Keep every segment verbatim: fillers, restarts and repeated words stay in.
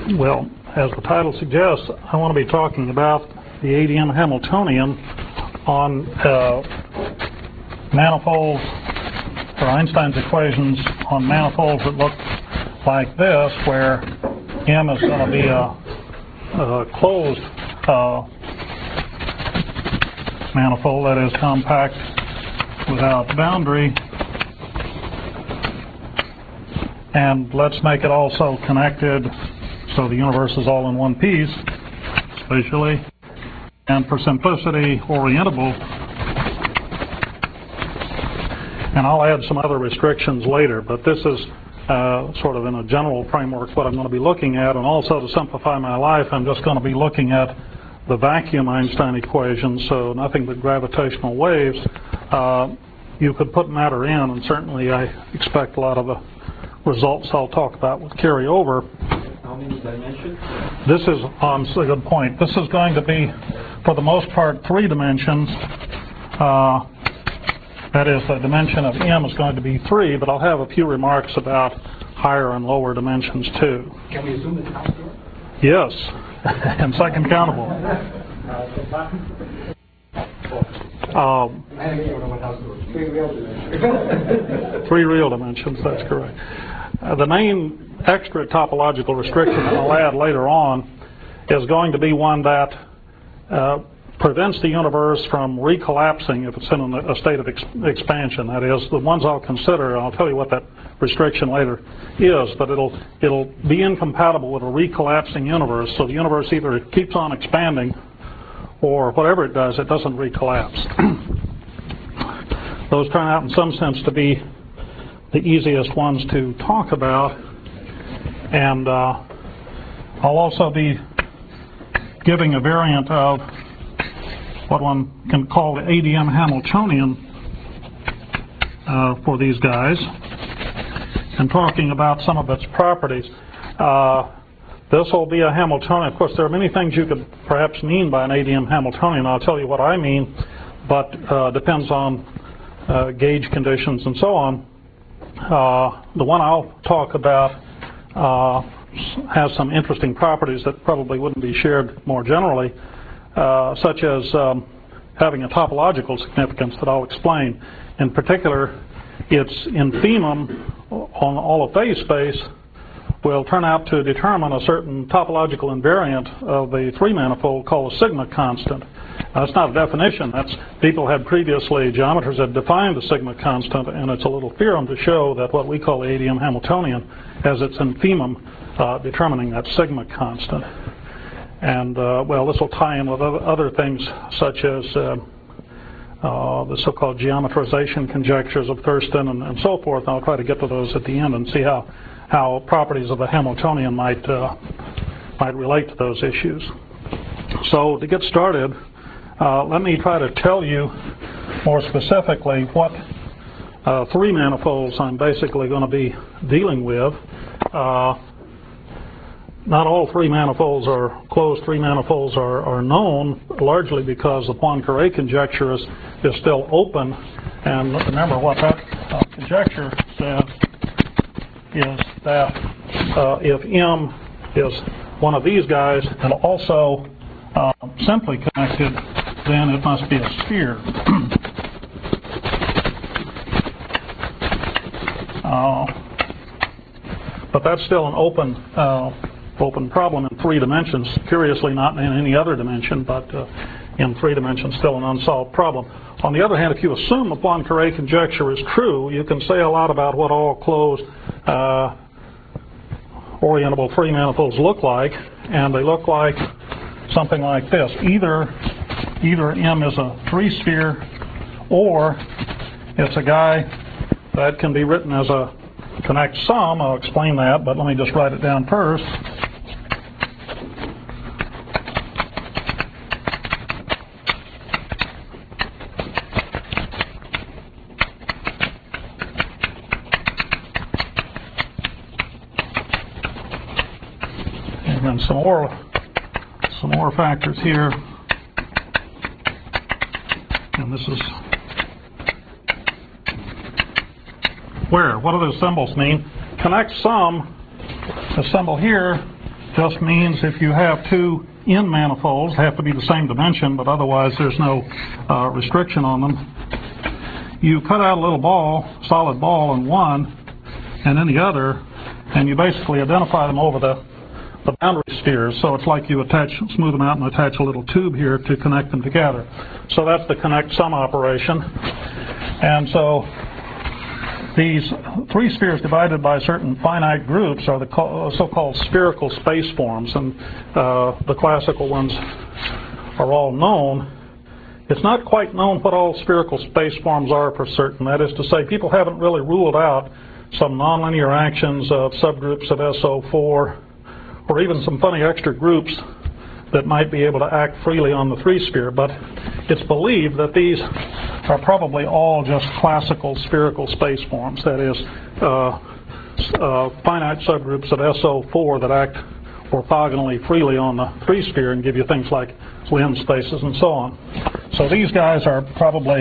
Well, as the title suggests, I want to be talking about the A D M Hamiltonian on uh, manifolds, or Einstein's equations on manifolds that look like this, where M is going to be a, a closed uh, manifold, that is compact without boundary. And let's make it also connected so the universe is all in one piece, spatially. And for simplicity, orientable. And I'll add some other restrictions later, but this is uh, sort of in a general framework what I'm going to be looking at. And also to simplify my life, I'm just going to be looking at the vacuum Einstein equations, so nothing but gravitational waves. Uh, you could put matter in, and certainly I expect a lot of the results I'll talk about would carry over. How many dimensions? This is um, a good point. This is going to be, for the most part, three dimensions. Uh, that is, the dimension of M is going to be three, but I'll have a few remarks about higher and lower dimensions too. Can we zoom it out here? Yes, and second countable. Um, Three real dimensions. Three real dimensions, that's correct. Uh, the main extra topological restriction that I'll add later on is going to be one that uh, prevents the universe from recollapsing if it's in a state of ex expansion. That is, the ones I'll consider, and I'll tell you what that restriction later is, but it'll, it'll be incompatible with a recollapsing universe, so the universe either keeps on expanding or whatever it does, it doesn't recollapse. Those turn out in some sense to be the easiest ones to talk about, and uh, I'll also be giving a variant of what one can call the A D M Hamiltonian uh, for these guys, and talking about some of its properties. Uh, this will be a Hamiltonian. Of course, there are many things you could perhaps mean by an A D M Hamiltonian. I'll tell you what I mean, but uh, depends on uh, gauge conditions and so on. Uh, the one I'll talk about uh, has some interesting properties that probably wouldn't be shared more generally, uh, such as um, having a topological significance that I'll explain. In particular, its infimum on all of phase space will turn out to determine a certain topological invariant of the three manifold called a sigma constant. Now, that's not a definition. That's, people had previously, geometers had defined the sigma constant, and it's a little theorem to show that what we call the A D M Hamiltonian has its infimum uh, determining that sigma constant. And, uh, well, this will tie in with other things such as uh, uh, the so-called geometrization conjectures of Thurston and, and so forth. And I'll try to get to those at the end and see how, how properties of the Hamiltonian might, uh, might relate to those issues. So to get started, uh, let me try to tell you more specifically what uh, three manifolds I'm basically going to be dealing with. Uh, Not all three manifolds are closed three manifolds are, are known, largely because the Poincare conjecture is, is still open. And remember what that uh, conjecture says is that uh, if M is one of these guys and also uh, simply connected, then it must be a sphere. uh, but that's still an open uh, open problem in three dimensions. Curiously, not in any other dimension, but uh, in three dimensions, still an unsolved problem. On the other hand, if you assume the Poincare conjecture is true, you can say a lot about what all closed uh, orientable three manifolds look like, and they look like something like this. Either, either M is a three-sphere, or it's a guy that can be written as a connect sum. I'll explain that, but let me just write it down first. And then some more, some more factors here. And this is where? What do those symbols mean? Connect sum, the symbol here just means if you have two N manifolds, they have to be the same dimension, but otherwise there's no uh, restriction on them. You cut out a little ball, solid ball in one, and then the other, and you basically identify them over the, the boundary spheres. So it's like you attach, smooth them out and attach a little tube here to connect them together. So that's the connect sum operation. And so these three spheres divided by certain finite groups are the so-called spherical space forms, and uh, the classical ones are all known. It's not quite known what all spherical space forms are for certain. That is to say, people haven't really ruled out some nonlinear actions of subgroups of S O four, or even some funny extra groups that might be able to act freely on the three-sphere, but it's believed that these are probably all just classical spherical space forms, that is, uh, uh, finite subgroups of S O four that act orthogonally freely on the three-sphere and give you things like Lens spaces and so on. So these guys are probably,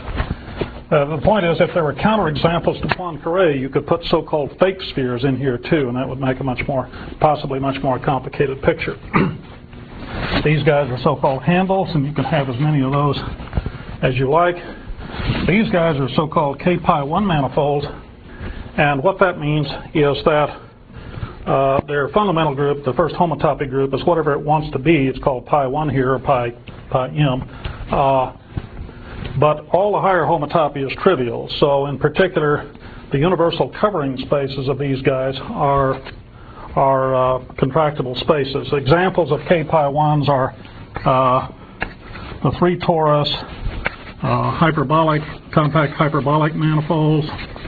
uh, the point is, if there were counterexamples to Poincare, you could put so-called fake spheres in here too, and that would make a much more, possibly much more complicated picture. These guys are so-called handles, and you can have as many of those as you like. These guys are so-called K pi one manifolds, and what that means is that uh, their fundamental group, the first homotopy group, is whatever it wants to be. It's called pi one here, or pi, pi m. Uh, but all the higher homotopy is trivial. So in particular, the universal covering spaces of these guys are are uh, contractible spaces. Examples of K pi ones are uh, the three torus, uh, hyperbolic, compact hyperbolic manifolds.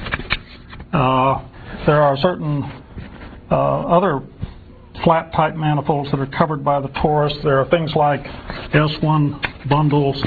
Uh, there are certain uh, other flat type manifolds that are covered by the torus. There are things like S one bundles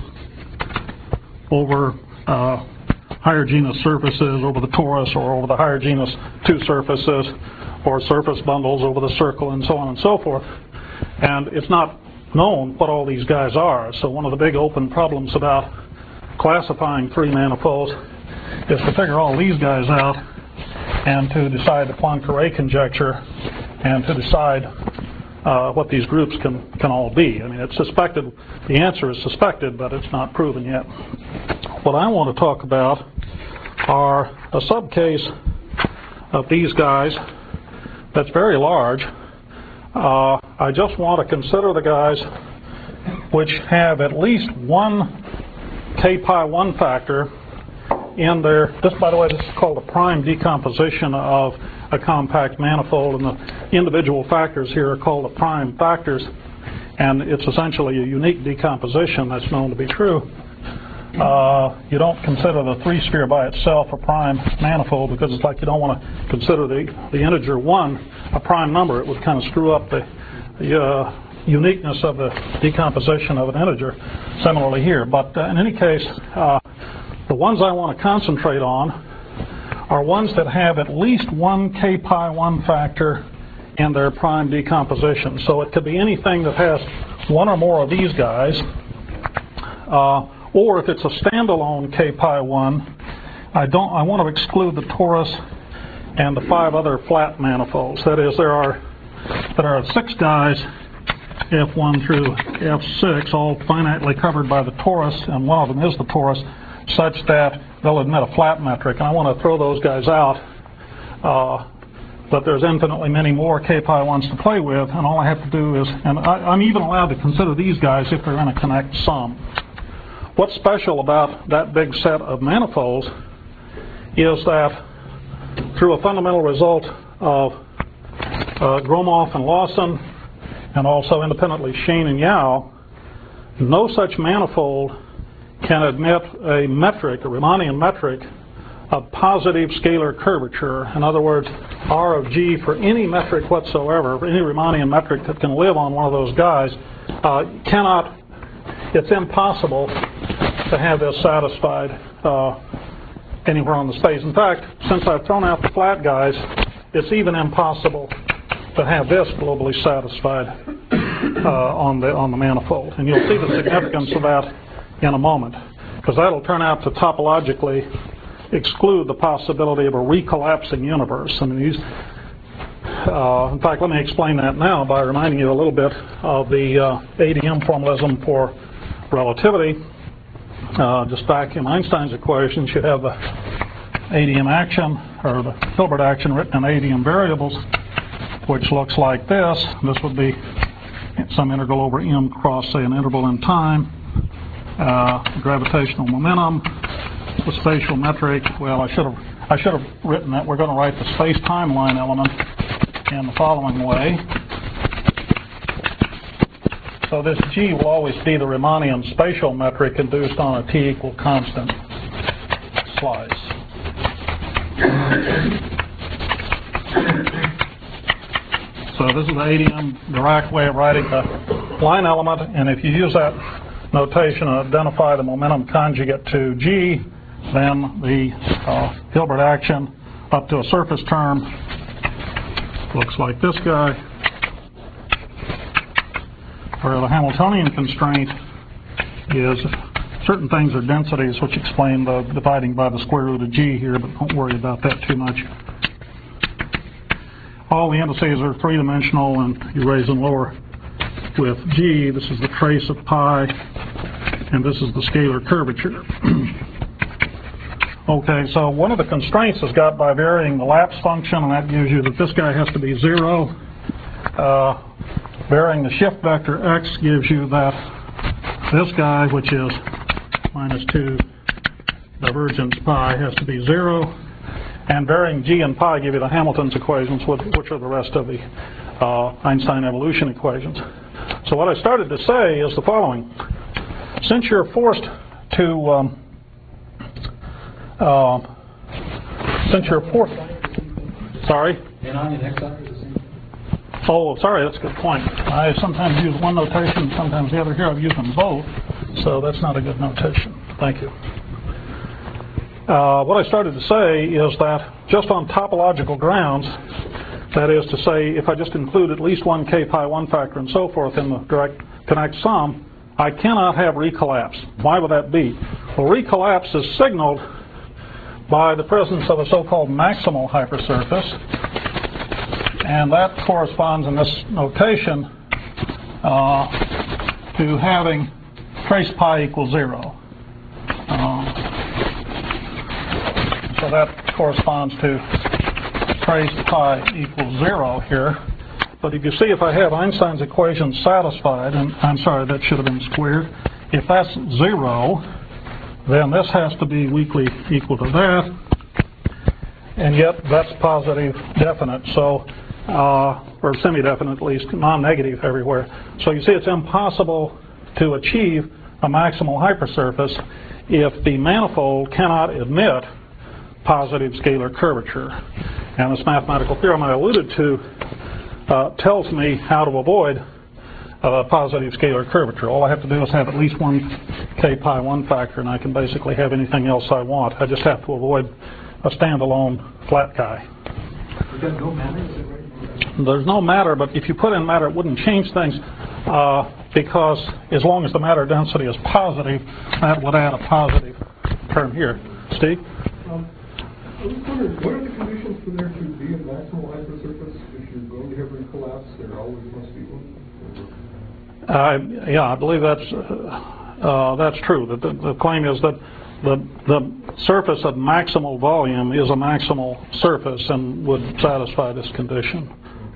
over uh, higher genus surfaces over the torus, or over the higher genus two surfaces, or surface bundles over the circle, and so on and so forth. And it's not known what all these guys are. So one of the big open problems about classifying three manifolds is to figure all these guys out and to decide the Poincare conjecture and to decide uh, what these groups can, can all be. I mean, it's suspected, the answer is suspected, but it's not proven yet. What I want to talk about are a subcase of these guys that's very large. Uh, I just want to consider the guys which have at least one K pi one factor in their, this by the way, this is called a prime decomposition of a compact manifold, and the individual factors here are called the prime factors, and it's essentially a unique decomposition that's known to be true. Uh, you don't consider the three-sphere by itself a prime manifold, because it's like you don't want to consider the, the integer one a prime number. It would kind of screw up the, the uh, uniqueness of the decomposition of an integer. Similarly here. But uh, in any case, uh, the ones I want to concentrate on are ones that have at least one K pi one factor in their prime decomposition. So it could be anything that has one or more of these guys. Uh, Or if it's a standalone K pi one, I don't. I want to exclude the torus and the five other flat manifolds. That is, there are there are six guys, F one through F six, all finitely covered by the torus, and one of them is the torus, such that they'll admit a flat metric. And I want to throw those guys out. Uh, but there's infinitely many more K pi ones to play with, and all I have to do is, and I, I'm even allowed to consider these guys if they're in a connect sum. What's special about that big set of manifolds is that through a fundamental result of uh, Gromov and Lawson, and also independently Schoen and Yau, no such manifold can admit a metric, a Riemannian metric, of positive scalar curvature. In other words, R of G for any metric whatsoever, for any Riemannian metric that can live on one of those guys, uh, cannot, it's impossible to have this satisfied uh, anywhere on the space. In fact, since I've thrown out the flat guys, it's even impossible to have this globally satisfied uh, on the on the manifold. And you'll see the significance of that in a moment, because that'll turn out to topologically exclude the possibility of a recollapsing universe. I mean, these, Uh, in fact, let me explain that now by reminding you a little bit of the uh, A D M formalism for relativity. Uh, just vacuum Einstein's equations. You have the A D M action, or the Hilbert action, written in A D M variables, which looks like this. This would be some integral over m cross, say, an interval in time. Uh, gravitational momentum, the spatial metric. Well, I should have I should have written that we're going to write the space-time line element in the following way. So this G will always be the Riemannian spatial metric induced on a t equal constant slice. So this is the A D M Dirac way of writing the line element, and if you use that notation and identify the momentum conjugate to G, then the uh, Hilbert action up to a surface term looks like this guy, where the Hamiltonian constraint is certain things are densities, which explain the dividing by the square root of G here, but don't worry about that too much. All the indices are three-dimensional, and you raise and lower with G. This is the trace of pi, and this is the scalar curvature. Okay, so one of the constraints is got by varying the lapse function, and that gives you that this guy has to be zero. Uh, varying the shift vector x gives you that this guy, which is minus two divergence pi, has to be zero. And varying g and pi give you the Hamilton's equations, which are the rest of the uh, Einstein evolution equations. So what I started to say is the following. Since you're forced to, um, uh, since you're forced, sorry? Oh, sorry, that's a good point. I sometimes use one notation, sometimes the other. Here I've used them both, so that's not a good notation. Thank you. Uh, what I started to say is that just on topological grounds, that is to say, if I just include at least one k pi one factor and so forth in the direct connect sum, I cannot have recollapse. Why would that be? Well, recollapse is signaled by the presence of a so-called maximal hypersurface, and that corresponds in this notation uh, to having trace pi equals zero. Uh, so that corresponds to trace pi equals zero here. But if you see, if I have Einstein's equation satisfied, and I'm sorry, that should have been squared. If that's zero, then this has to be weakly equal to that. And yet that's positive definite, so uh, or semi-definite at least, non-negative everywhere. So you see, it's impossible to achieve a maximal hypersurface if the manifold cannot admit positive scalar curvature. And this mathematical theorem I alluded to uh, tells me how to avoid a positive scalar curvature. All I have to do is have at least one k pi one factor, and I can basically have anything else I want. I just have to avoid a standalone flat guy. There's no matter, is it right? There's no matter, but if you put in matter, it wouldn't change things uh, because as long as the matter density is positive, that would add a positive term here. Steve? Um, I was wondering, what are the conditions for there to be a maximal hypersurface? If you're going to have recollapse, there always must be one? Uh, yeah, I believe that's uh, uh, that's true. The, the, the claim is that the the surface of maximal volume is a maximal surface and would satisfy this condition.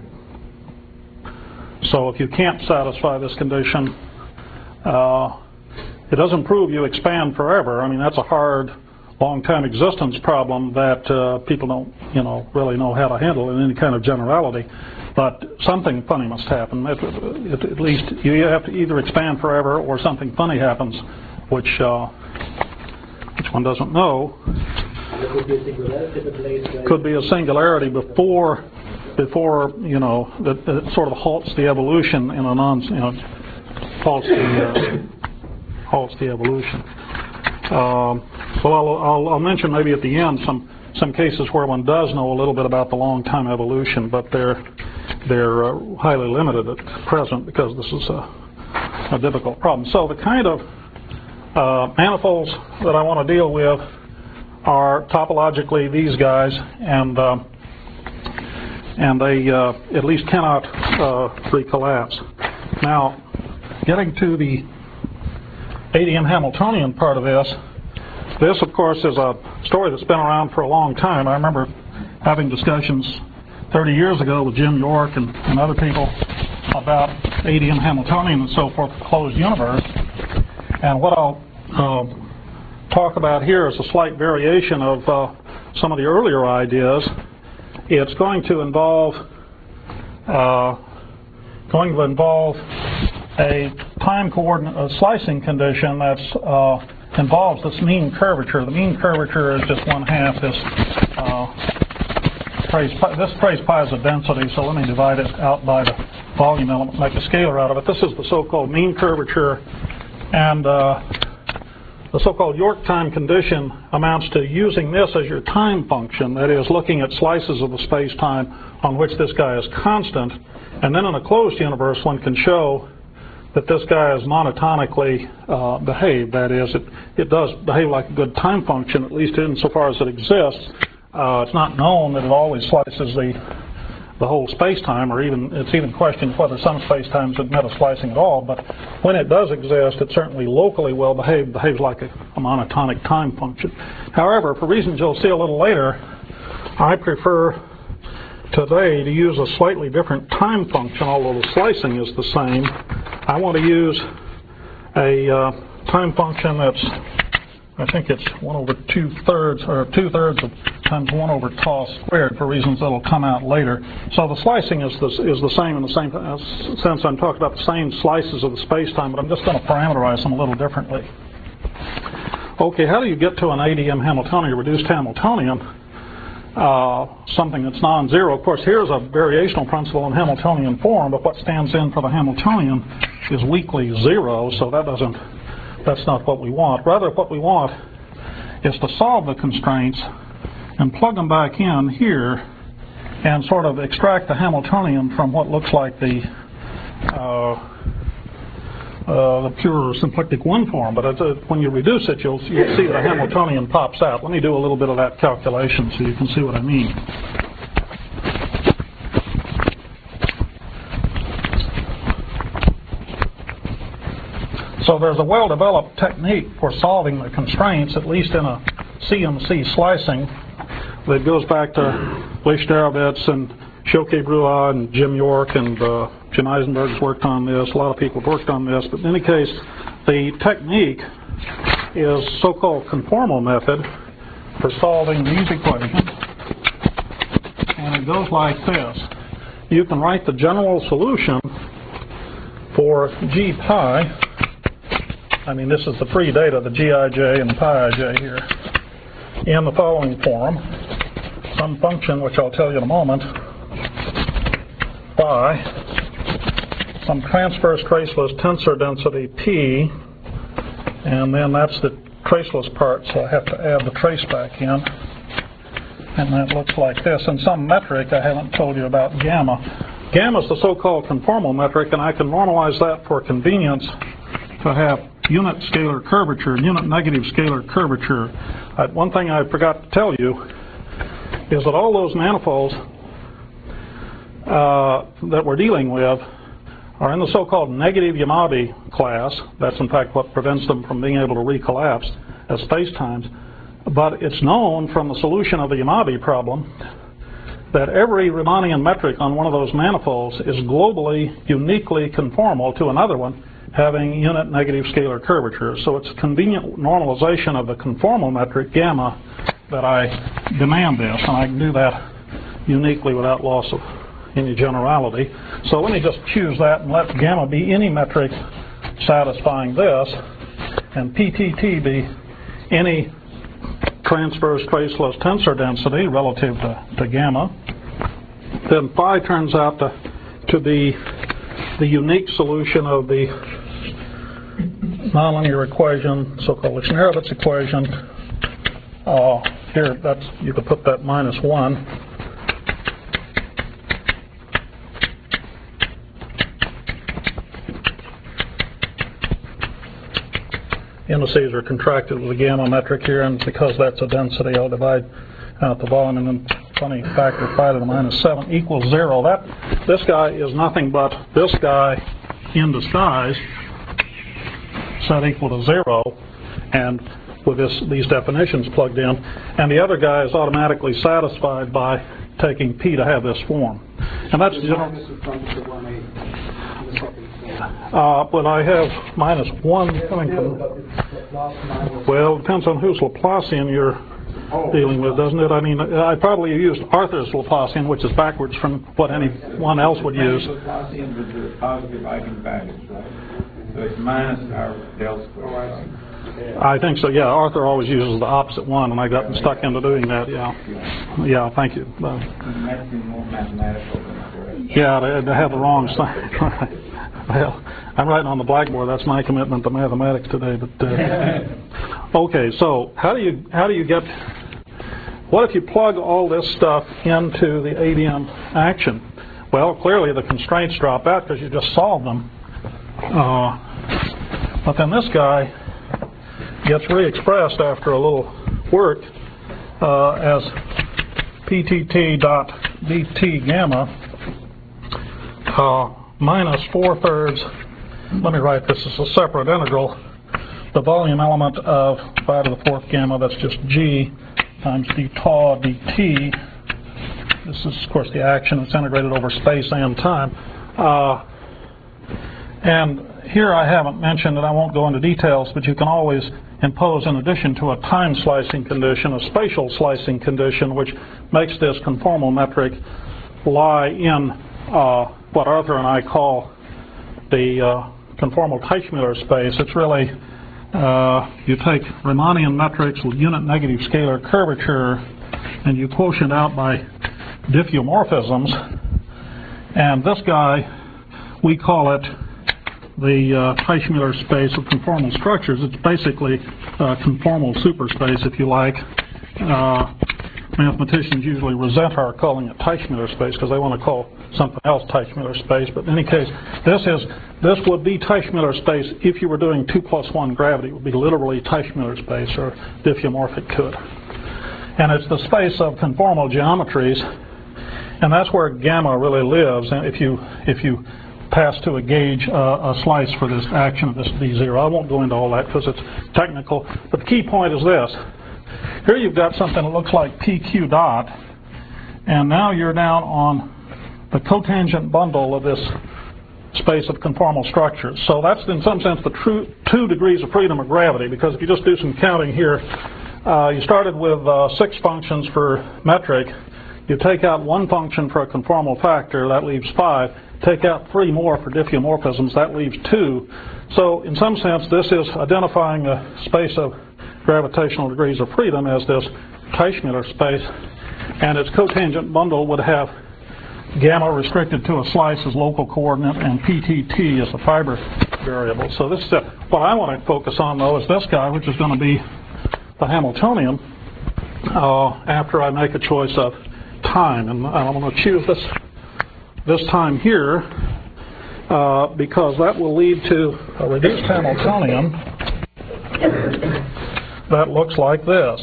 So if you can't satisfy this condition, uh, it doesn't prove you expand forever. I mean, that's a hard, long-time existence problem that uh, people don't, you know, really know how to handle in any kind of generality. But something funny must happen. At, at, at least you have to either expand forever or something funny happens, which uh, which one doesn't know. Could be a singularity, the place could be a singularity before, before you know, that, that sort of halts the evolution in a non, you know, halts the uh, halts the evolution. Um, well, I'll, I'll, I'll mention maybe at the end some some cases where one does know a little bit about the long time evolution, but they're they're uh, highly limited at present because this is a, a difficult problem. So the kind of uh, manifolds that I want to deal with are topologically these guys, and uh, and they uh, at least cannot uh, recollapse. Now, getting to the A D M Hamiltonian part of this, this of course is a story that's been around for a long time. I remember having discussions thirty years ago with Jim York and, and other people about A D M Hamiltonian and so forth, closed universe. And what I'll uh, talk about here is a slight variation of uh, some of the earlier ideas. It's going to involve uh, going to involve a time coordinate, a slicing condition that's uh, involves this mean curvature. The mean curvature is just one half this uh, trace pi. This trace pi is a density, so let me divide it out by the volume element, make a scalar out of it. This is the so-called mean curvature, and uh, the so-called York time condition amounts to using this as your time function, that is, looking at slices of the space-time on which this guy is constant, and then in a closed universe one can show that this guy is monotonically uh, behaved. That is, it, it does behave like a good time function, at least insofar as it exists. Uh, it's not known that it always slices the the whole space-time, or even it's even questioned whether some space-times admit of slicing at all, but when it does exist, it's certainly locally well behaved, behaves like a, a monotonic time function. However, for reasons you'll see a little later, I prefer today to use a slightly different time function, although the slicing is the same. I want to use a uh, time function that's, I think it's one over two-thirds, or two-thirds of times one over tau squared, for reasons that'll come out later. So the slicing is the, is the same in the same uh, sense. I'm talking about the same slices of the space-time, but I'm just going to parameterize them a little differently. Okay, how do you get to an A D M Hamiltonian, reduced Hamiltonian? Uh, something that's non-zero. Of course, here's a variational principle in Hamiltonian form, but what stands in for the Hamiltonian is weakly zero, so that doesn't, that's not what we want. Rather, what we want is to solve the constraints and plug them back in here and sort of extract the Hamiltonian from what looks like the uh, uh, the pure symplectic one form. But it's, uh, when you reduce it, you'll, you'll see that a Hamiltonian pops out. Let me do a little bit of that calculation so you can see what I mean. So there's a well-developed technique for solving the constraints, at least in a C M C slicing, that goes back to Leif Starovitz and Choquet-Bruat and Jim York, and uh, Jim Eisenberg's worked on this. A lot of people have worked on this. But in any case, the technique is so-called conformal method for solving these equations. And it goes like this. You can write the general solution for G pi. I mean, this is the free data, the G I J and the pi I J here, in the following form. Some function, which I'll tell you in a moment, phi, some transverse traceless tensor density P, and then that's the traceless part, so I have to add the trace back in. And that looks like this. And some metric I haven't told you about, gamma. Gamma is the so-called conformal metric, and I can normalize that for convenience to have unit scalar curvature, unit negative scalar curvature. Uh, one thing I forgot to tell you is that all those manifolds uh, that we're dealing with are in the so-called negative Yamabe class. That's in fact what prevents them from being able to recollapse as spacetimes. But it's known from the solution of the Yamabe problem that every Riemannian metric on one of those manifolds is globally uniquely conformal to another one having unit negative scalar curvature. So it's a convenient normalization of the conformal metric gamma that I demand this, and I can do that uniquely without loss of any generality. So let me just choose that and let gamma be any metric satisfying this, and P T T be any transverse traceless tensor density relative to, to gamma. Then phi turns out to, to be the unique solution of the nonlinear equation, so-called Lichner-Hurwitz equation. Uh, here, that's, you could put that minus one. Indices are contracted with the gamma metric here, and because that's a density, I'll divide out the volume and then funny factor phi to the minus seven equals zero. That this guy is nothing but this guy in disguise set equal to zero, and with this these definitions plugged in, and the other guy is automatically satisfied by taking p to have this form, and that's general. Uh, but I have minus one coming from. Well, it depends on whose Laplacian you're dealing with, doesn't it? I mean, I probably used Arthur's Laplacian, which is backwards from what anyone else would use. Laplacian with the positive eigenvalues, right? So it's minus our del squared. I think so, yeah. Arthur always uses the opposite one, and I got stuck into doing that, yeah. Yeah, thank you. Uh, That's more mathematical than correct. yeah, they, they have the wrong sign. Well, I'm writing on the blackboard. That's my commitment to mathematics today. But uh, okay, so how do you how do you get? What if you plug all this stuff into the A D M action? Well, clearly the constraints drop out because you just solved them. Uh, but then this guy gets re-expressed after a little work uh, as P T T dot D T gamma uh, minus four thirds. Let me write this as a separate integral. The volume element of phi to the fourth gamma, that's just G times d tau dt. This is, of course, the action. It's integrated over space and time. Uh, and here I haven't mentioned, and I won't go into details, but you can always impose, in addition to a time slicing condition, a spatial slicing condition, which makes this conformal metric lie in uh, what Arthur and I call the uh, conformal Teichmuller space. It's really, uh, you take Riemannian metrics with unit negative scalar curvature, and you quotient out by diffeomorphisms, and this guy, we call it the uh, Teichmuller space of conformal structures. It's basically a conformal superspace, if you like. Uh, mathematicians usually resent our calling it Teichmuller space because they want to call something else Teichmuller space. But in any case, this is this would be Teichmuller space if you were doing two plus one gravity. It would be literally Teichmuller space or diffeomorphic to it. And it's the space of conformal geometries, and that's where gamma really lives. And if you if you pass to a gauge uh, a slice for this action of this d zero. I won't go into all that because it's technical, but the key point is this. Here you've got something that looks like P Q dot, and now you're down on the cotangent bundle of this space of conformal structures. So that's in some sense the true two degrees of freedom of gravity, because if you just do some counting here, uh, you started with uh, six functions for metric. You take out one function for a conformal factor, that leaves five. Take out three more for diffeomorphisms, that leaves two. So in some sense, this is identifying a space of gravitational degrees of freedom as this Teichmuller space, and its cotangent bundle would have gamma restricted to a slice as local coordinate and P T T as a fiber variable. So this is a, what I want to focus on, though, is this guy, which is going to be the Hamiltonian uh, after I make a choice of time. And I'm going to choose this this time here uh, because that will lead to a reduced Hamiltonian that looks like this.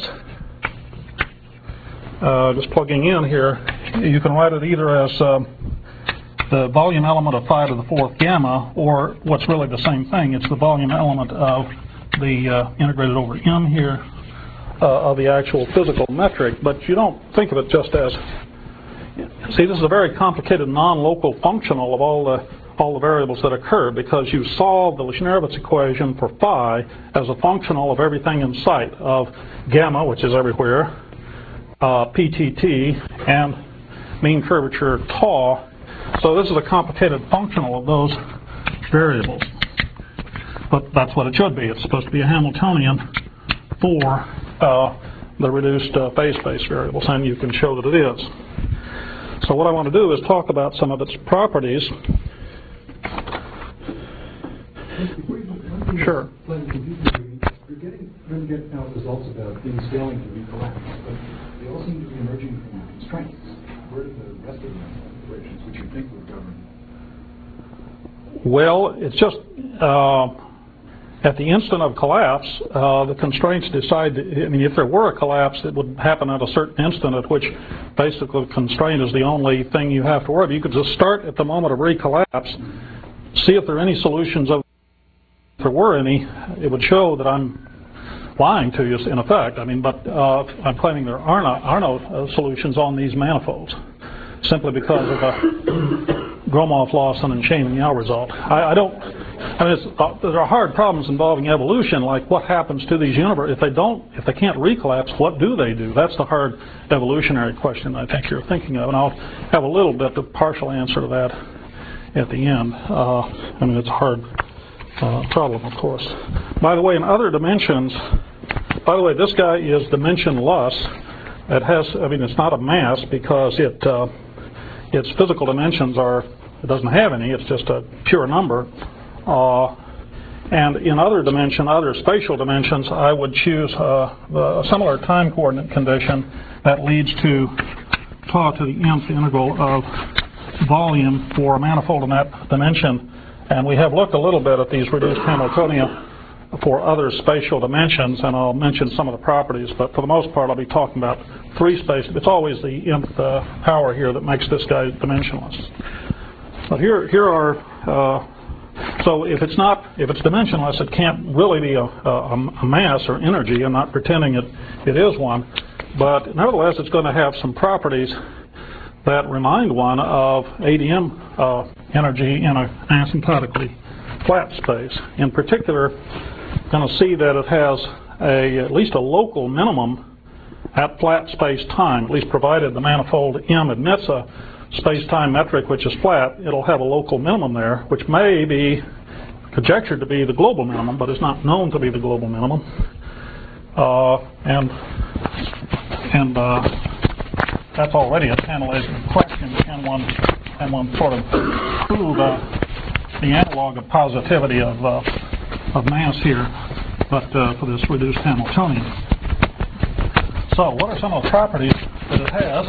Uh, just plugging in here, you can write it either as um, the volume element of phi to the fourth gamma, or what's really the same thing. It's the volume element of the uh, integrated over m here uh, of the actual physical metric. But you don't think of it just as, see, this is a very complicated non-local functional of all the all the variables that occur, because you solve the Lishnerowitz equation for phi as a functional of everything in sight, of gamma, which is everywhere, uh, P T T, and mean curvature tau. So this is a complicated functional of those variables. But that's what it should be. It's supposed to be a Hamiltonian for uh, the reduced uh, phase space variables, and you can show that it is. So what I want to do is talk about some of its properties. Sure. You're getting, going to get now results about things failing to be collapsed, but they all seem to be emerging from constraints. Where do the rest of the equations, which you think would govern? Well, it's just, uh, at the instant of collapse, uh, the constraints decide, that, I mean, if there were a collapse, it would happen at a certain instant at which basically the constraint is the only thing you have to worry about. You could just start at the moment of recollapse, see if there are any solutions of, if there were any, it would show that I'm lying to you in effect. I mean, but uh, I'm claiming there are no, are no uh, solutions on these manifolds, simply because of a Gromov, Lawson, and Chain-Meow result. I, I don't, I mean, it's, uh, there are hard problems involving evolution, like what happens to these universes. If they don't, if they can't recollapse, what do they do? That's the hard evolutionary question I think you're thinking of, and I'll have a little bit of partial answer to that at the end. Uh, I mean, it's a hard uh, problem, of course. By the way, in other dimensions, by the way, this guy is dimensionless. It has, I mean, it's not a mass because it, uh, its physical dimensions are, it doesn't have any, it's just a pure number. Uh, and in other dimension, other spatial dimensions, I would choose uh, the, a similar time coordinate condition that leads to tau to the nth integral of volume for a manifold in that dimension. And we have looked a little bit at these reduced Hamiltonia for other spatial dimensions, and I'll mention some of the properties, but for the most part I'll be talking about three spaces. It's always the nth uh, power here that makes this guy dimensionless. But here, here are, uh, so if it's not, if it's dimensionless, it can't really be a, a, a mass or energy. I'm not pretending it, it is one, but nevertheless it's going to have some properties that remind one of A D M uh, energy in an asymptotically flat space. In particular, going to see that it has a, at least a local minimum at flat space-time, at least provided the manifold M admits a space-time metric which is flat, it'll have a local minimum there, which may be conjectured to be the global minimum, but is not known to be the global minimum. Uh, and and uh, that's already a tantalizing question. Can one, can one sort of prove uh, the analog of positivity of, uh, of mass here, but uh, for this reduced Hamiltonian. So what are some of the properties that it has?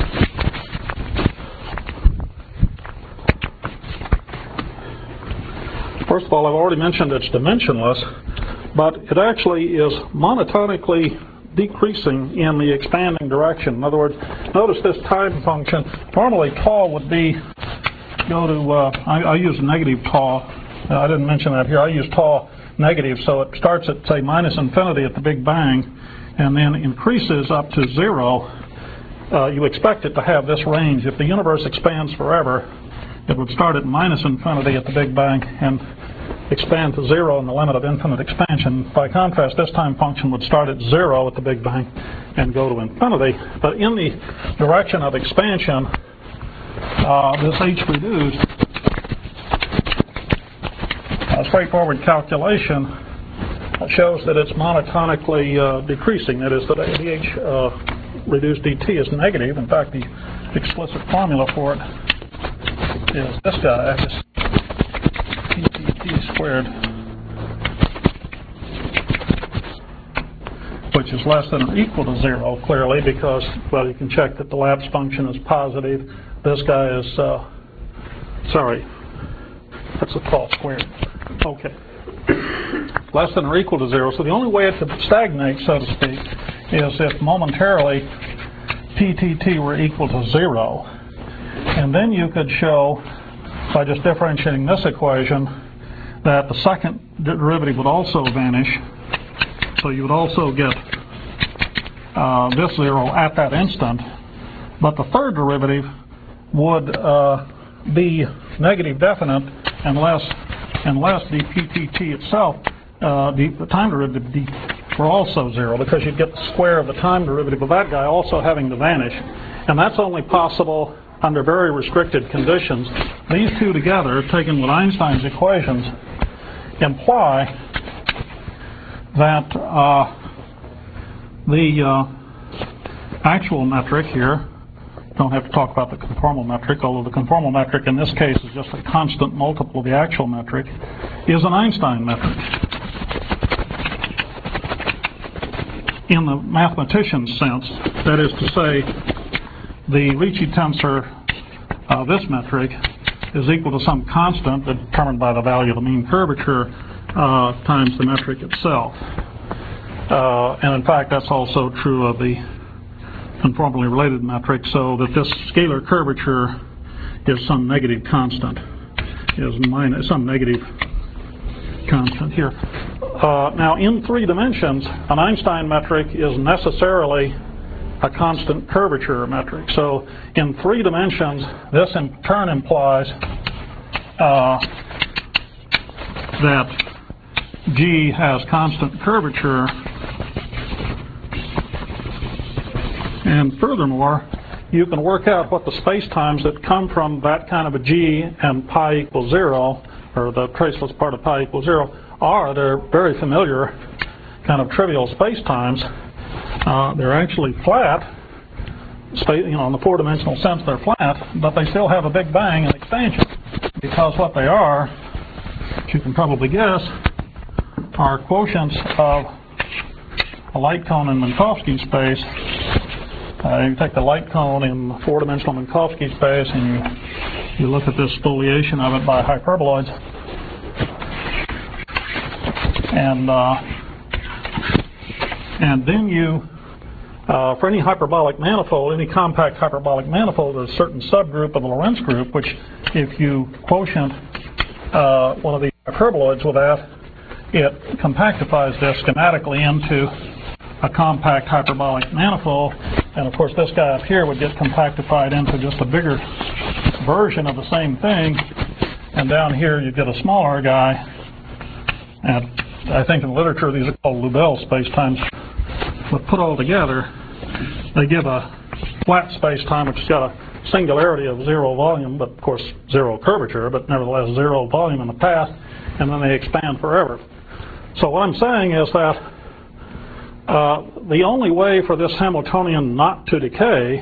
First of all, I've already mentioned it's dimensionless, but it actually is monotonically decreasing in the expanding direction. In other words, notice this time function. Normally tau would be, go to, uh, I, I use negative tau. Uh, I didn't mention that here. I use tau negative, so it starts at, say, minus infinity at the Big Bang, and then increases up to zero. Uh, you expect it to have this range. If the universe expands forever, it would start at minus infinity at the Big Bang and expand to zero in the limit of infinite expansion. By contrast, this time function would start at zero at the Big Bang and go to infinity. But in the direction of expansion, uh, this H reduced, a straightforward calculation shows that it's monotonically uh, decreasing. That is, that the H uh, reduced dt is negative. In fact, the explicit formula for it is this guy, this P T T squared, which is less than or equal to zero, clearly, because, well, you can check that the lapse function is positive. This guy is, uh, sorry, that's a false squared. Okay. Less than or equal to zero. So the only way it could stagnate, so to speak, is if momentarily P T T were equal to zero. And then you could show, by just differentiating this equation, that the second derivative would also vanish. So you would also get uh, this zero at that instant. But the third derivative would uh, be negative definite unless, unless the P T T itself, uh, the, the time derivative d, were also zero, because you'd get the square of the time derivative of that guy also having to vanish. And that's only possible under very restricted conditions. These two together, taken with Einstein's equations, imply that uh, the uh, actual metric here, don't have to talk about the conformal metric, although the conformal metric in this case is just a constant multiple of the actual metric, is an Einstein metric. In the mathematician's sense, that is to say, the Ricci tensor of this metric is equal to some constant determined by the value of the mean curvature uh, times the metric itself. Uh, and in fact, that's also true of the conformally related metric, so that this scalar curvature is some negative constant, is minus some negative constant here. Uh, now, in three dimensions, an Einstein metric is necessarily a constant curvature metric. So, in three dimensions, this in turn implies uh, that G has constant curvature. And furthermore, you can work out what the spacetimes that come from that kind of a G and pi equals zero, or the traceless part of pi equals zero, are. They're very familiar kind of trivial spacetimes. Uh, they're actually flat. Space, you know, in the four-dimensional sense, they're flat, but they still have a big bang and expansion, because what they are, as you can probably guess, are quotients of a light cone in Minkowski space. Uh, you take the light cone in four-dimensional Minkowski space and you, you look at this spoliation of it by hyperboloids. And, uh, and then you, uh, for any hyperbolic manifold, any compact hyperbolic manifold, there's a certain subgroup of the Lorentz group, which if you quotient uh, one of the hyperboloids with that, it compactifies this schematically into a compact hyperbolic manifold. And of course, this guy up here would get compactified into just a bigger version of the same thing. And down here, you get a smaller guy. And I think in literature, these are called Lubell spacetimes. But put all together, they give a flat spacetime, which has got a singularity of zero volume, but of course, zero curvature, but nevertheless, zero volume in the path. And then they expand forever. So what I'm saying is that Uh, the only way for this Hamiltonian not to decay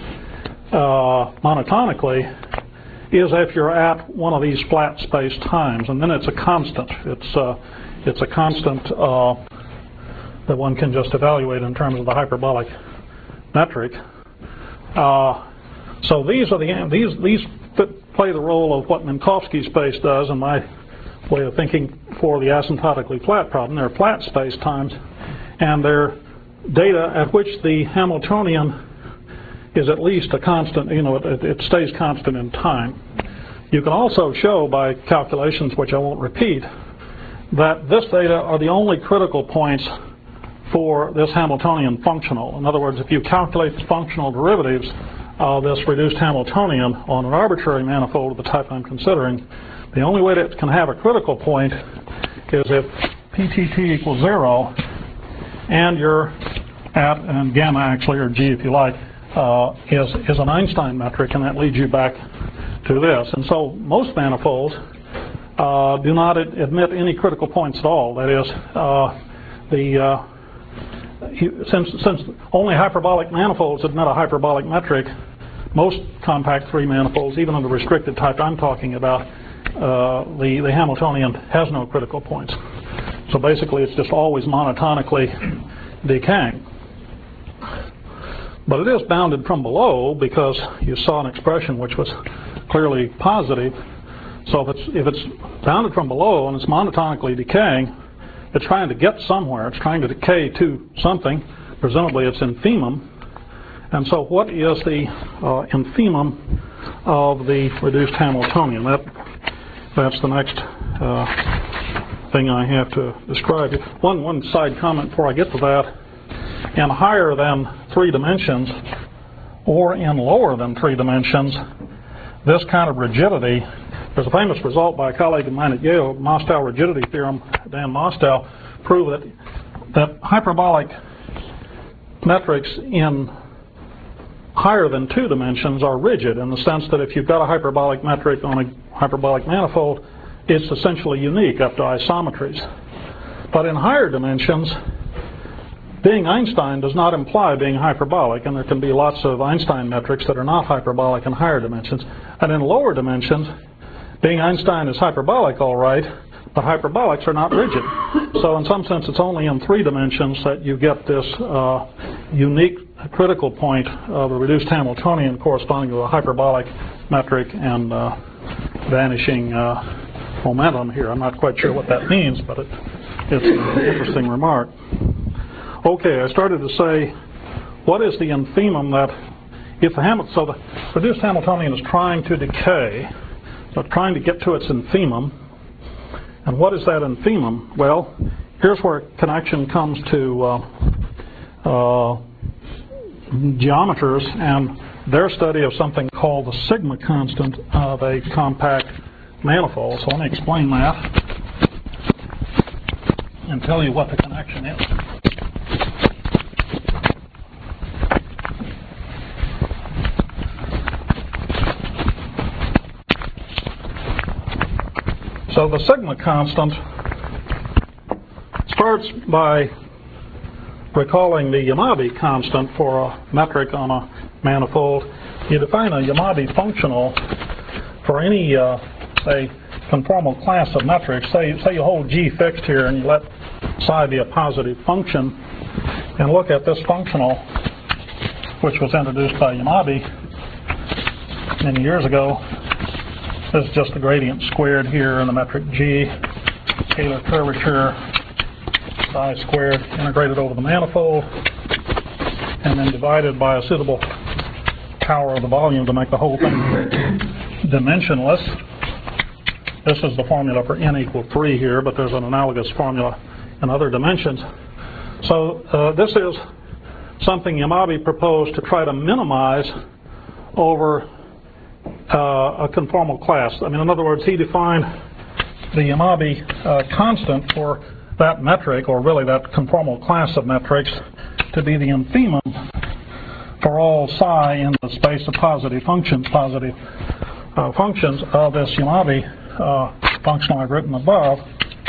uh, monotonically is if you're at one of these flat space times, and then it's a constant. It's uh, it's a constant uh, that one can just evaluate in terms of the hyperbolic metric. Uh, so these are the these these play the role of what Minkowski space does in my way of thinking for the asymptotically flat problem. They're flat space times. And they're data at which the Hamiltonian is at least a constant, you know, it, it stays constant in time. You can also show by calculations, which I won't repeat, that this data are the only critical points for this Hamiltonian functional. In other words, if you calculate the functional derivatives of this reduced Hamiltonian on an arbitrary manifold of the type I'm considering, the only way that it can have a critical point is if P T T equals zero, and you're at, and gamma actually, or G if you like, uh, is, is an Einstein metric, and that leads you back to this. And so most manifolds uh, do not ad admit any critical points at all. That is, uh, the uh, since, since only hyperbolic manifolds admit a hyperbolic metric, most compact three manifolds, even of the restricted type I'm talking about, uh, the, the Hamiltonian has no critical points. So basically, it's just always monotonically decaying. But it is bounded from below because you saw an expression which was clearly positive. So if it's, if it's bounded from below and it's monotonically decaying, it's trying to get somewhere. It's trying to decay to something. Presumably, it's infimum. And so what is the uh, infimum of the reduced Hamiltonian? That, that's the next uh, thing I have to describe. One, one side comment before I get to that. In higher than three dimensions, or in lower than three dimensions, this kind of rigidity, there's a famous result by a colleague of mine at Yale, Mostow rigidity theorem, Dan Mostow, proved that, that hyperbolic metrics in higher than two dimensions are rigid in the sense that if you've got a hyperbolic metric on a hyperbolic manifold, it's essentially unique up to isometries. But in higher dimensions, being Einstein does not imply being hyperbolic, and there can be lots of Einstein metrics that are not hyperbolic in higher dimensions. And in lower dimensions, being Einstein is hyperbolic, all right, but hyperbolics are not rigid. So in some sense, it's only in three dimensions that you get this uh, unique critical point of a reduced Hamiltonian corresponding to a hyperbolic metric and uh, vanishing uh, momentum here. I'm not quite sure what that means, but it, it's an interesting remark. Okay, I started to say, what is the infimum that, if the Hamilton, so the reduced Hamiltonian is trying to decay, so trying to get to its infimum. And what is that infimum? Well, here's where connection comes to uh, uh, geometers and their study of something called the sigma constant of a compact manifold. So let me explain that and tell you what the connection is. So the sigma constant starts by recalling the Yamabe constant for a metric on a manifold. You define a Yamabe functional for any, uh, say, conformal class of metrics. Say, say you hold G fixed here and you let psi be a positive function, and look at this functional, which was introduced by Yamabe many years ago. This is just the gradient squared here in the metric G, scalar curvature, psi squared, integrated over the manifold, and then divided by a suitable power of the volume to make the whole thing dimensionless. This is the formula for n equal three here, but there's an analogous formula in other dimensions. So uh, this is something Yamabe proposed to try to minimize over uh, a conformal class. I mean, in other words, he defined the Yamabe uh, constant for that metric, or really that conformal class of metrics, to be the infimum for all psi in the space of positive functions, positive uh, functions of this Yamabe uh, functional I've written above.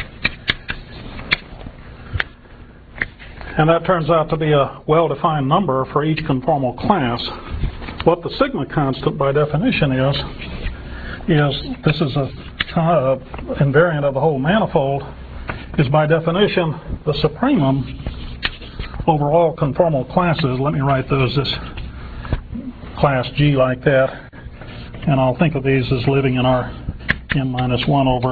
And that turns out to be a well-defined number for each conformal class. What the sigma constant by definition is, is this is a uh, invariant of the whole manifold, is by definition the supremum over all conformal classes. Let me write those as class G like that, and I'll think of these as living in our n minus one over,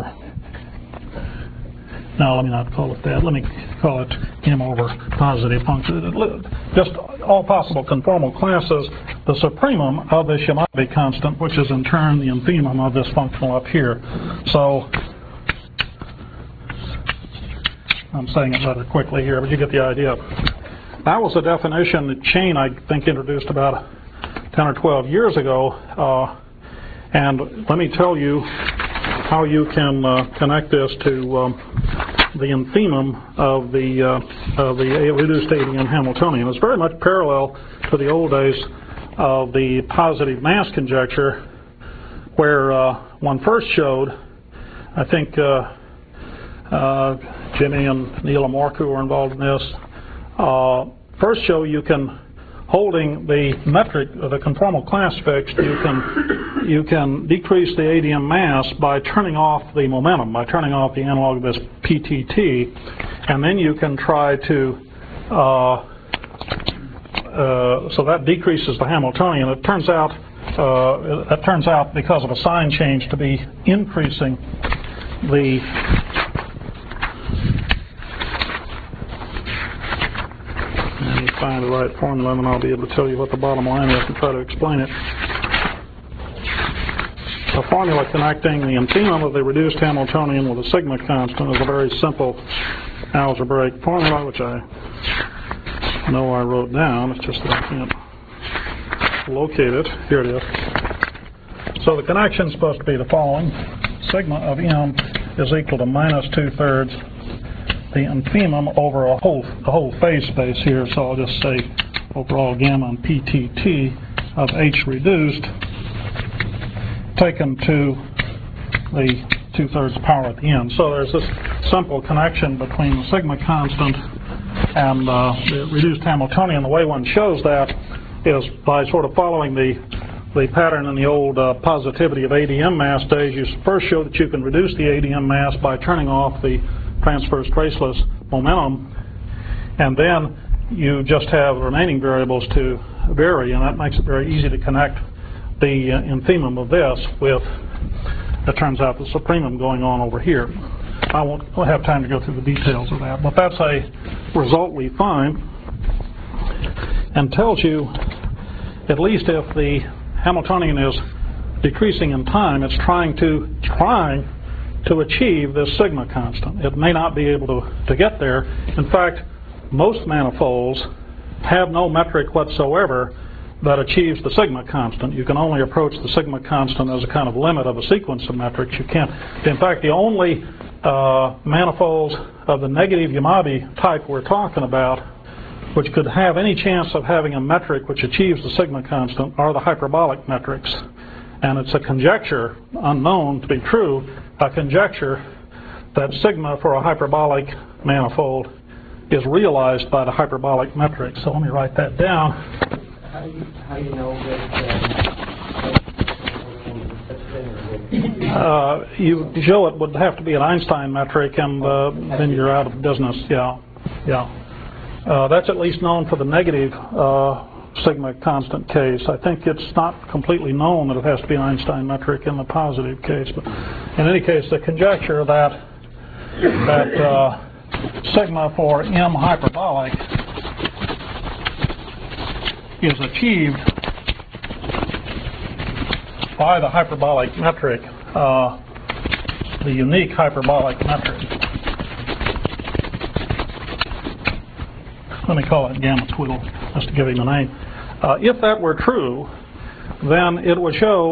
no, let me not call it that, let me call it m over positive function. Just all possible conformal classes, the supremum of this Yamabe constant, which is in turn the infimum of this functional up here. So I'm saying it rather quickly here, but you get the idea. That was a definition that Chain, I think, introduced about ten or twelve years ago. Uh, and let me tell you how you can uh, connect this to um, the infimum of the, uh, of the reduced A D M Hamiltonian. It's very much parallel to the old days of the positive mass conjecture, where uh, one first showed, I think uh, uh, Jimmy and Neil Amorku were involved in this, uh, first show you can, holding the metric, the conformal class fixed, you can you can decrease the A D M mass by turning off the momentum, by turning off the analog of this P T T, and then you can try to, uh, uh, so that decreases the Hamiltonian. It turns out, uh, it turns out because of a sign change to be increasing the find the right formula, and I'll be able to tell you what the bottom line is and try to explain it. The formula connecting the infimum of the reduced Hamiltonian with a sigma constant is a very simple algebraic formula, which I know I wrote down. It's just that I can't locate it. Here it is. So the connection is supposed to be the following. Sigma of m is equal to minus two-thirds the infimum over a whole a whole phase space here, so I'll just say overall gamma on P T T of H reduced taken to the two-thirds power at the end. So there's this simple connection between the sigma constant and uh, the reduced Hamiltonian. The way one shows that is by sort of following the the pattern in the old uh, positivity of A D M mass days. You first show that you can reduce the A D M mass by turning off the transverse traceless momentum, and then you just have remaining variables to vary, and that makes it very easy to connect the uh, infimum of this with it turns out there's a supremum going on over here. I won't we'll have time to go through the details of that, but that's a result we find and tells you, at least if the Hamiltonian is decreasing in time, it's trying to trying to achieve this sigma constant. It may not be able to, to get there. In fact, most manifolds have no metric whatsoever that achieves the sigma constant. You can only approach the sigma constant as a kind of limit of a sequence of metrics. You can't. In fact, the only uh, manifolds of the negative Yamabe type we're talking about which could have any chance of having a metric which achieves the sigma constant are the hyperbolic metrics. And it's a conjecture, unknown to be true, a conjecture that sigma for a hyperbolic manifold is realized by the hyperbolic metric. So let me write that down. How do you, how do you know that uh, uh, you, Joe, it would have to be an Einstein metric, and uh, then you're out of business. Yeah, yeah. Uh, that's at least known for the negative uh, sigma constant case. I think it's not completely known that it has to be an Einstein metric in the positive case. But in any case, the conjecture that that uh, sigma for M hyperbolic is achieved by the hyperbolic metric, uh, the unique hyperbolic metric. Let me call it gamma twiddle, just to give him a name. Uh, if that were true, then it would show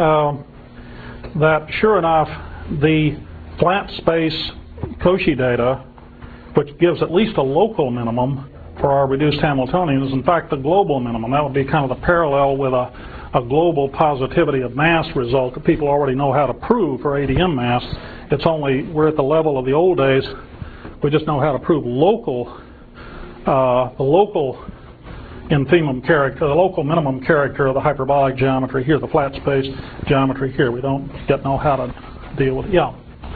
uh, that, sure enough, the flat space Cauchy data, which gives at least a local minimum for our reduced Hamiltonian, is in fact the global minimum. That would be kind of the parallel with a, a global positivity of mass result that people already know how to prove for A D M mass. It's only, we're at the level of the old days, we just know how to prove local Uh, the local infimum character, the local minimum character of the hyperbolic geometry here, the flat space geometry here. We don't yet know how to deal with it. Yeah?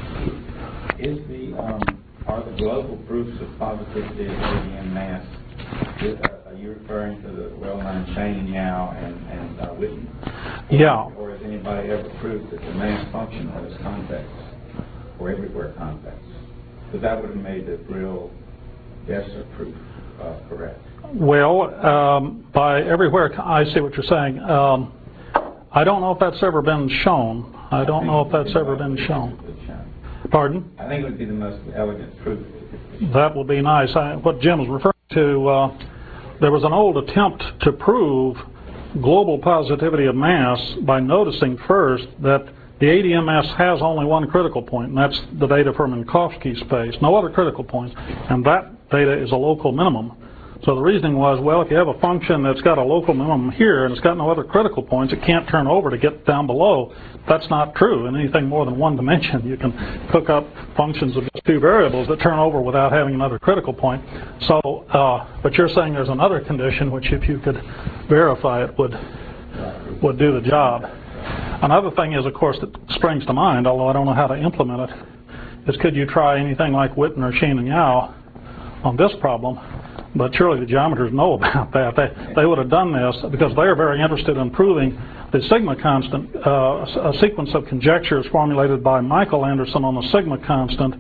Is the, um, are the global proofs of positivity of A D M mass, is, uh, are you referring to the well-known Shane, Yao, and, and uh, Whitten? Yeah. Or has anybody ever proved that the mass function has convex, or everywhere convex? Because that would have made the real Gesser proof uh, correct. Well, um, by everywhere, I see what you're saying. Um, I don't know if that's ever been shown. I don't know if that's ever been shown. Pardon? I think it would be the most elegant proof. That would be nice. I, what Jim was referring to, uh, there was an old attempt to prove global positivity of mass by noticing first that the A D M mass has only one critical point, and that's the data for Minkowski space. No other critical points, and that data is a local minimum. So the reasoning was, well, if you have a function that's got a local minimum here and it's got no other critical points, it can't turn over to get down below. That's not true. In anything more than one dimension, you can cook up functions of just two variables that turn over without having another critical point. So, uh, but you're saying there's another condition which, if you could verify it, would would do the job. Another thing is, of course, that springs to mind, although I don't know how to implement it, is could you try anything like Whitten or Shane and Yao on this problem? But surely the geometers know about that. They, they would have done this because they are very interested in proving the sigma constant, uh, a sequence of conjectures formulated by Michael Anderson on the sigma constant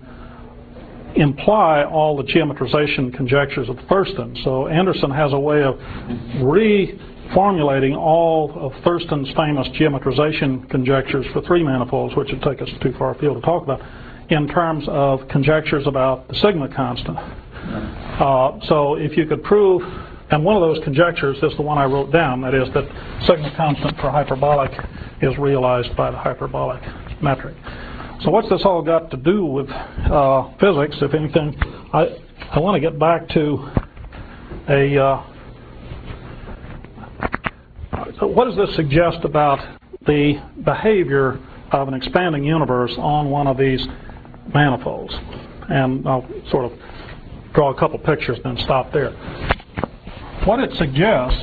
imply all the geometrization conjectures of Thurston. So Anderson has a way of reformulating all of Thurston's famous geometrization conjectures for three manifolds, which would take us too far afield to talk about, in terms of conjectures about the sigma constant. Uh, so if you could prove, and one of those conjectures is the one I wrote down, that is that sigma constant for hyperbolic is realized by the hyperbolic metric. So what's this all got to do with uh, physics, if anything? I, I want to get back to a, uh, so what does this suggest about the behavior of an expanding universe on one of these manifolds? And I'll sort of draw a couple pictures and then stop there. What it suggests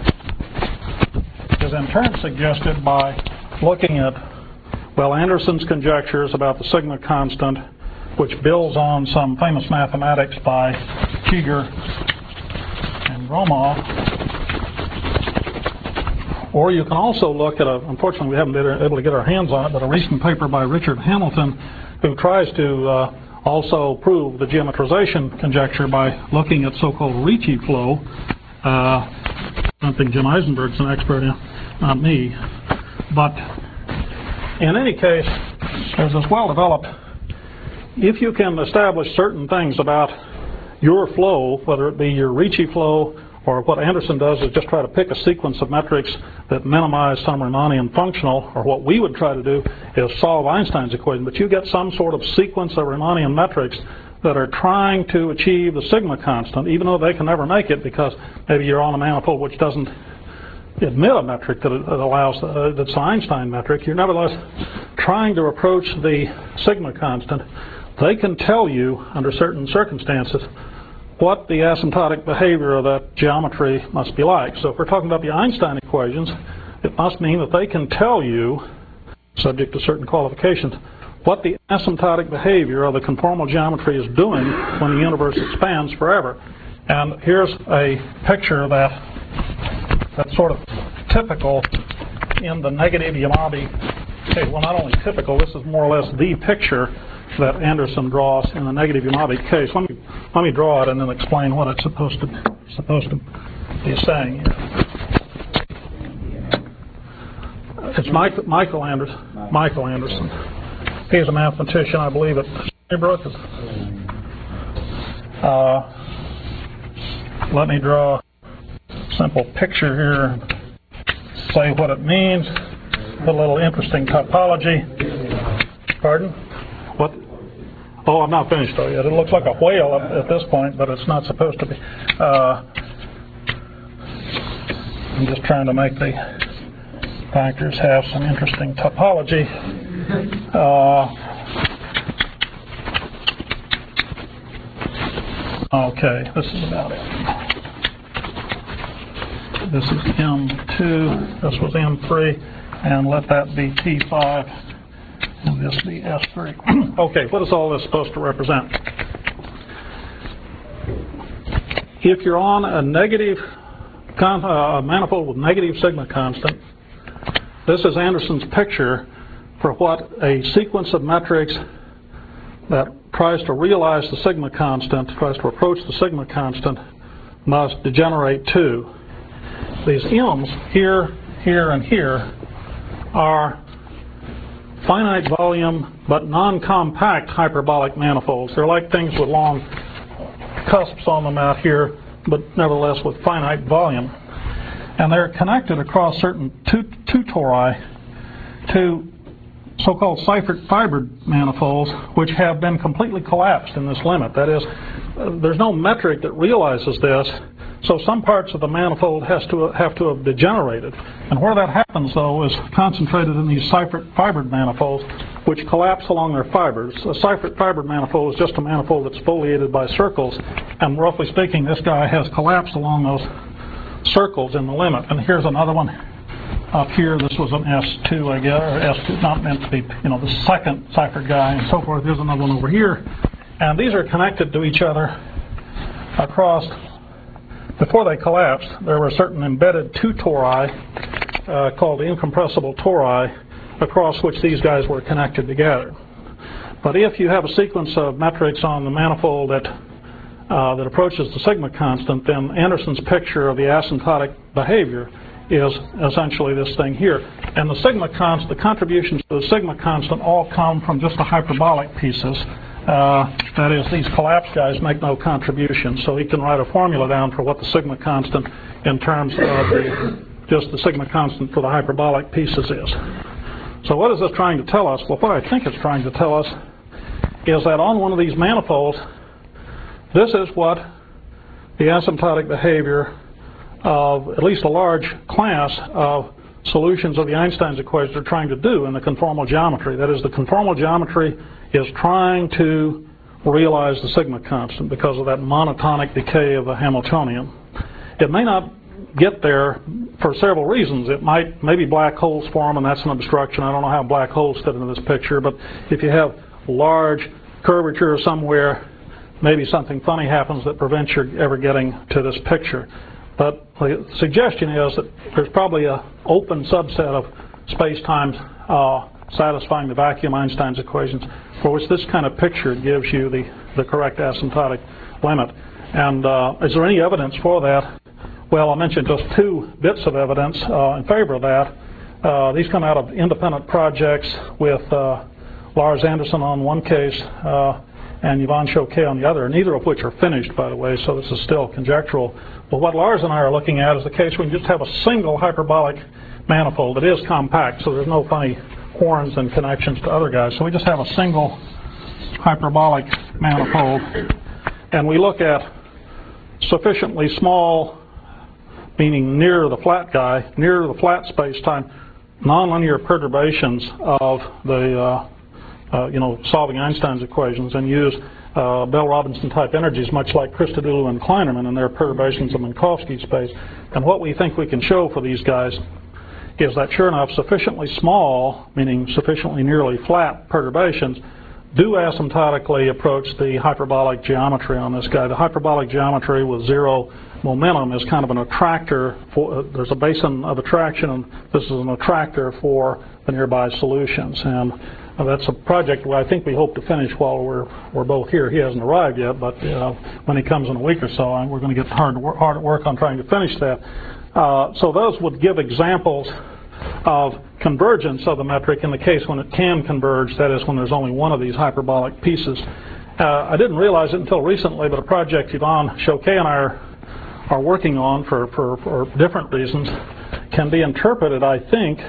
is in turn suggested by looking at, well, Anderson's conjectures about the sigma constant, which builds on some famous mathematics by Cheeger and Gromov, Or you can also look at a, unfortunately we haven't been able to get our hands on it, but a recent paper by Richard Hamilton, who tries to uh, also prove the geometrization conjecture by looking at so-called Ricci flow. Uh, I don't think Jim Eisenberg's an expert in, not me. But in any case, there's this well-developed, if you can establish certain things about your flow, whether it be your Ricci flow, or what Anderson does is just try to pick a sequence of metrics that minimize some Riemannian functional, or what we would try to do is solve Einstein's equation, but you get some sort of sequence of Riemannian metrics that are trying to achieve the sigma constant, even though they can never make it because maybe you're on a manifold which doesn't admit a metric that it allows, uh, that's an Einstein metric. You're nevertheless trying to approach the sigma constant. They can tell you, under certain circumstances, what the asymptotic behavior of that geometry must be like. So if we're talking about the Einstein equations, it must mean that they can tell you, subject to certain qualifications, what the asymptotic behavior of the conformal geometry is doing when the universe expands forever. And here's a picture that that's sort of typical in the negative Yamabe. Okay, well, not only typical, this is more or less the picture that Anderson draws in the negative Yamabe case. Let me let me draw it and then explain what it's supposed to supposed to be saying here. It's Mike, Michael Anderson. Michael Anderson. He's a mathematician, I believe, at Stony Uh, let me draw a simple picture here and say what it means. Put a little interesting topology. Pardon? What? Oh, I'm not finished though yet. It looks like a whale at this point, but it's not supposed to be. Uh, I'm just trying to make the factors have some interesting topology. Uh, okay, this is about it. This is M two, this was M three, and let that be T five. And this be S three. Okay, what is all this supposed to represent? If you're on a negative con uh, manifold with negative sigma constant, this is Anderson's picture for what a sequence of metrics that tries to realize the sigma constant, tries to approach the sigma constant, must degenerate to. These M's here, here, and here are finite volume but non-compact hyperbolic manifolds. They're like things with long cusps on them out here, but nevertheless with finite volume. And they're connected across certain two, two tori to so-called Seifert-fibered manifolds, which have been completely collapsed in this limit. That is, uh, there's no metric that realizes this, so some parts of the manifold has to have to have degenerated. And where that happens, though, is concentrated in these Seifert-fibered manifolds, which collapse along their fibers. A Seifert-fibered manifold is just a manifold that's foliated by circles, and roughly speaking, this guy has collapsed along those circles in the limit. And here's another one up here. This was an S two, I guess, or S two, not meant to be, you know, the second Seifert guy, and so forth. There's another one over here. And these are connected to each other across. Before they collapsed, there were certain embedded two tori uh, called the incompressible tori across which these guys were connected together. But if you have a sequence of metrics on the manifold that uh, that approaches the sigma constant, then Anderson's picture of the asymptotic behavior is essentially this thing here. And the sigma constant, the contributions to the sigma constant all come from just the hyperbolic pieces. Uh, that is, these collapsed guys make no contribution, so he can write a formula down for what the sigma constant in terms of the, just the sigma constant for the hyperbolic pieces is. So what is this trying to tell us? Well, what I think it's trying to tell us is that on one of these manifolds, this is what the asymptotic behavior of at least a large class of solutions of the Einstein's equations are trying to do in the conformal geometry. That is, the conformal geometry is trying to realize the sigma constant because of that monotonic decay of the Hamiltonian. It may not get there for several reasons. It might, maybe black holes form, and that's an obstruction. I don't know how black holes fit into this picture, but if you have large curvature somewhere, maybe something funny happens that prevents you ever getting to this picture. But the suggestion is that there's probably an open subset of space-time uh, satisfying the vacuum Einstein's equations, for which this kind of picture gives you the, the correct asymptotic limit. And uh, is there any evidence for that? Well, I mentioned just two bits of evidence uh, in favor of that. Uh, these come out of independent projects with uh, Lars Anderson on one case uh, and Yvonne Choquet on the other, neither of which are finished, by the way, so this is still conjectural. But what Lars and I are looking at is the case where you just have a single hyperbolic manifold that is compact, so there's no funny horns and connections to other guys. So we just have a single hyperbolic manifold, and we look at sufficiently small, meaning near the flat guy, near the flat space-time, nonlinear perturbations of the, uh, uh, you know, solving Einstein's equations, and use uh, Bell-Robinson type energies, much like Christodoulou and Kleinerman and their perturbations of Minkowski space. And what we think we can show for these guys is that, sure enough, sufficiently small, meaning sufficiently nearly flat perturbations, do asymptotically approach the hyperbolic geometry on this guy. The hyperbolic geometry with zero momentum is kind of an attractor. For, uh, there's a basin of attraction, and this is an attractor for the nearby solutions. And uh, that's a project where I think we hope to finish while we're, we're both here. He hasn't arrived yet, but uh, when he comes in a week or so, we're going to get hard, to work, hard at work on trying to finish that. Uh, so those would give examples of convergence of the metric in the case when it can converge, that is, when there's only one of these hyperbolic pieces. Uh, I didn't realize it until recently, but a project Yvonne Choquet and I are, are working on for, for, for different reasons can be interpreted, I think,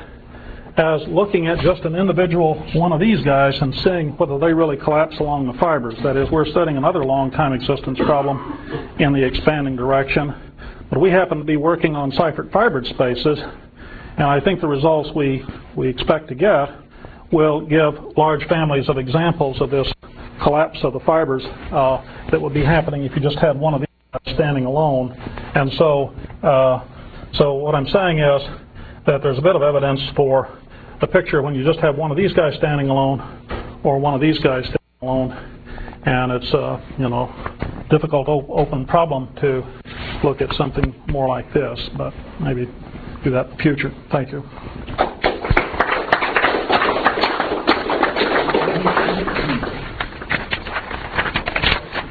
as looking at just an individual one of these guys and seeing whether they really collapse along the fibers. That is, we're studying another long time existence problem in the expanding direction, but we happen to be working on Seifert fibered spaces. And I think the results we, we expect to get will give large families of examples of this collapse of the fibers uh, that would be happening if you just had one of these standing alone. And so, uh, so what I'm saying is that there's a bit of evidence for the picture when you just have one of these guys standing alone or one of these guys standing alone. And it's a, you know, difficult open problem to look at something more like this, but maybe do that in the future. Thank you.